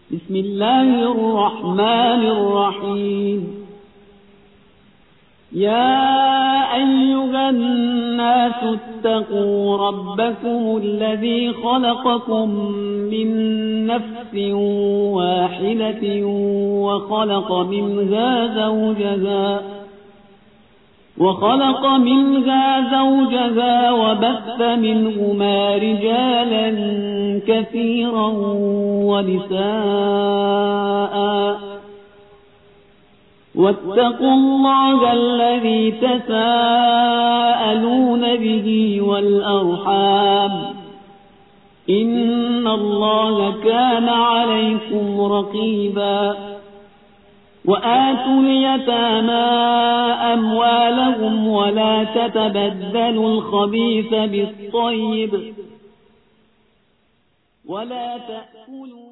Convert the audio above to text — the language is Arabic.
بسم الله الرحمن الرحيم. يا أيها الناس اتقوا ربكم الذي خلقكم من نفس واحدة وخلق منها زوجها وبث منهما رجالا كثيرا ونساء واتقوا الله الذي تساءلون به والأرحام إن الله كان عليكم رقيبا. وآتوا اليتامى أموالهم ولا تتبدلوا الخبيث بالطيب ولا تأكلوا